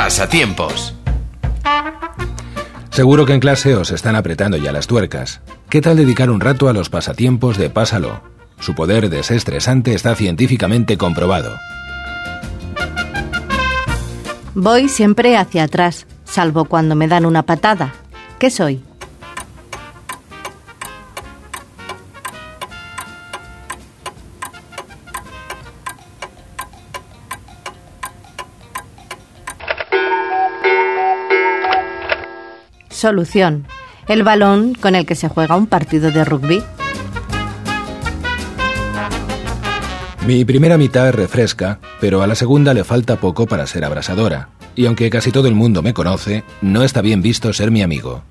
Pasatiempos. Seguro que en clase os están apretando ya las tuercas. ¿Qué tal dedicar un rato a los pasatiempos de Pásalo? Su poder desestresante está científicamente comprobado. Voy siempre hacia atrás, salvo cuando me dan una patada. ¿Qué soy? Solución: el balón con el que se juega un partido de rugby. Mi primera mitad refresca, pero a la segunda le falta poco para ser abrasadora. Y aunque casi todo el mundo me conoce, no está bien visto ser mi amigo.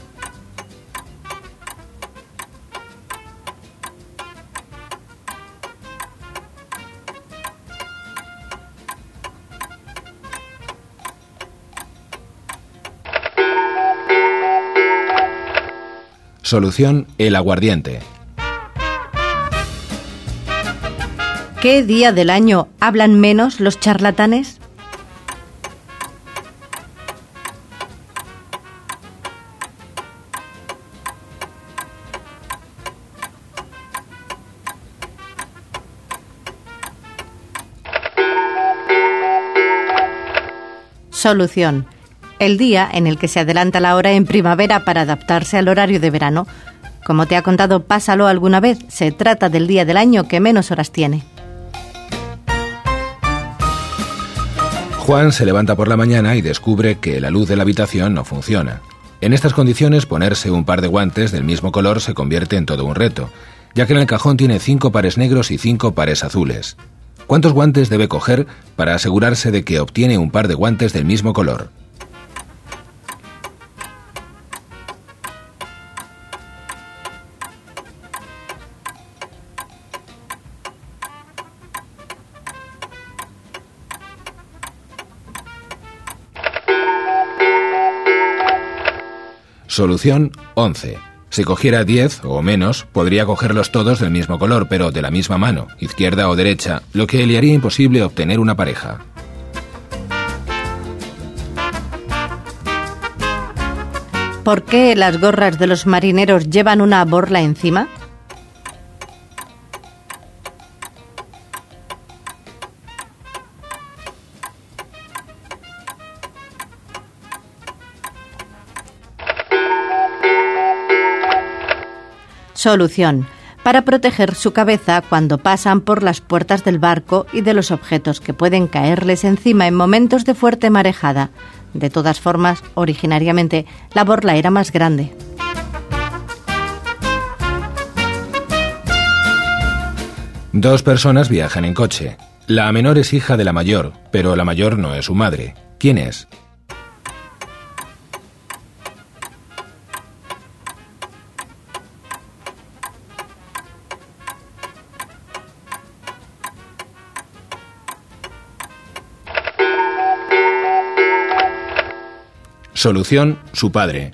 Solución: el aguardiente. ¿Qué día del año hablan menos los charlatanes? Solución: el día en el que se adelanta la hora en primavera para adaptarse al horario de verano. Como te ha contado Pásalo alguna vez, se trata del día del año que menos horas tiene. Juan se levanta por la mañana y descubre que la luz de la habitación no funciona. En estas condiciones, ponerse un par de guantes del mismo color se convierte en todo un reto, ya que en el cajón tiene 5 pares negros y 5 pares azules. ¿Cuántos guantes debe coger para asegurarse de que obtiene un par de guantes del mismo color? Solución: 11. Si cogiera 10 o menos, podría cogerlos todos del mismo color, pero de la misma mano, izquierda o derecha, lo que le haría imposible obtener una pareja. ¿Por qué las gorras de los marineros llevan una borla encima? Solución: para proteger su cabeza cuando pasan por las puertas del barco y de los objetos que pueden caerles encima en momentos de fuerte marejada. De todas formas, originariamente, la borla era más grande. Dos personas viajan en coche. La menor es hija de la mayor, pero la mayor no es su madre. ¿Quién es? Solución: su padre.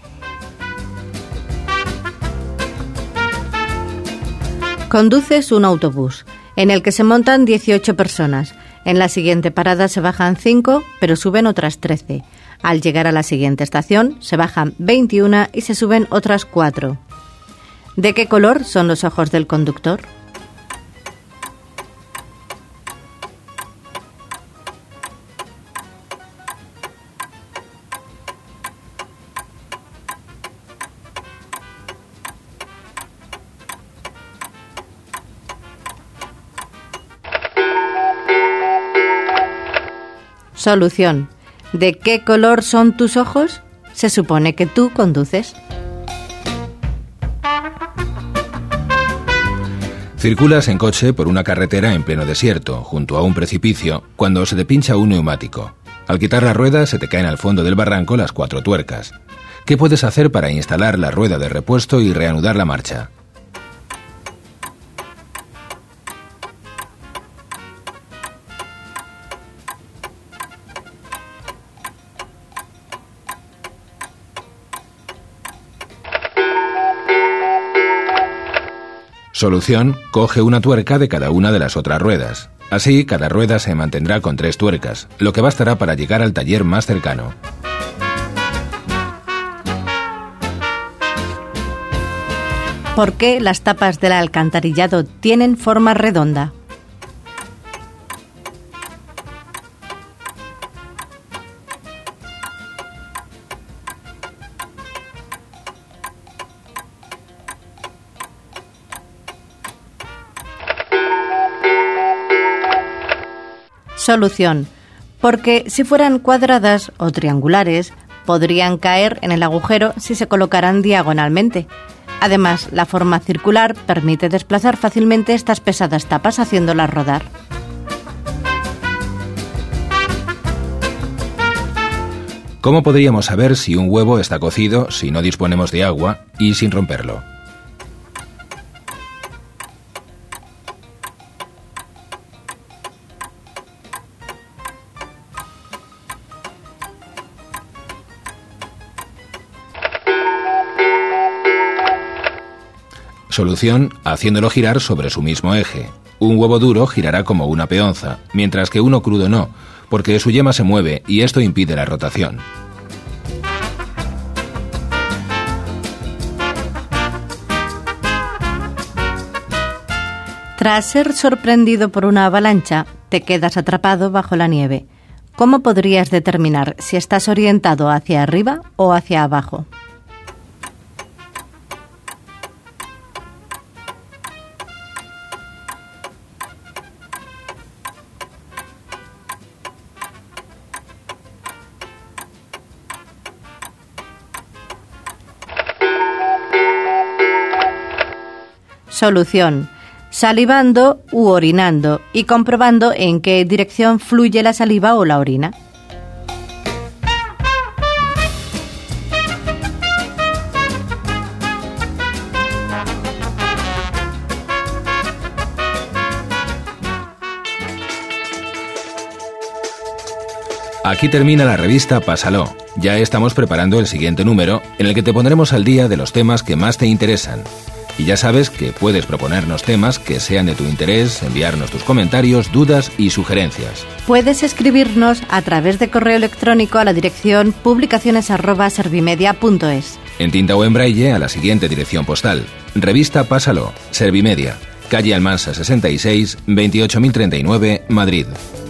Conduces un autobús en el que se montan 18 personas. En la siguiente parada se bajan 5, pero suben otras 13. Al llegar a la siguiente estación se bajan 21 y se suben otras 4. ¿De qué color son los ojos del conductor? Solución: ¿de qué color son tus ojos? Se supone que tú conduces. Circulas en coche por una carretera en pleno desierto, junto a un precipicio, cuando se te pincha un neumático. Al quitar la rueda se te caen al fondo del barranco las 4 tuercas. ¿Qué puedes hacer para instalar la rueda de repuesto y reanudar la marcha? Solución: coge una tuerca de cada una de las otras ruedas. Así, cada rueda se mantendrá con 3 tuercas, lo que bastará para llegar al taller más cercano. ¿Por qué las tapas del alcantarillado tienen forma redonda? Solución. Porque si fueran cuadradas o triangulares, podrían caer en el agujero si se colocaran diagonalmente. Además, la forma circular permite desplazar fácilmente estas pesadas tapas haciéndolas rodar. ¿Cómo podríamos saber si un huevo está cocido si no disponemos de agua y sin romperlo? Solución, haciéndolo girar sobre su mismo eje. Un huevo duro girará como una peonza, mientras que uno crudo no, porque su yema se mueve y esto impide la rotación. Tras ser sorprendido por una avalancha, te quedas atrapado bajo la nieve. ¿Cómo podrías determinar si estás orientado hacia arriba o hacia abajo? Solución. Salivando u orinando y comprobando en qué dirección fluye la saliva o la orina. Aquí termina la revista Pásalo. Ya estamos preparando el siguiente número, en el que te pondremos al día de los temas que más te interesan. Y ya sabes que puedes proponernos temas que sean de tu interés, enviarnos tus comentarios, dudas y sugerencias. Puedes escribirnos a través de correo electrónico a la dirección publicaciones@servimedia.es. En tinta o en braille a la siguiente dirección postal. Revista Pásalo, Servimedia, calle Almansa 66, 28039, Madrid.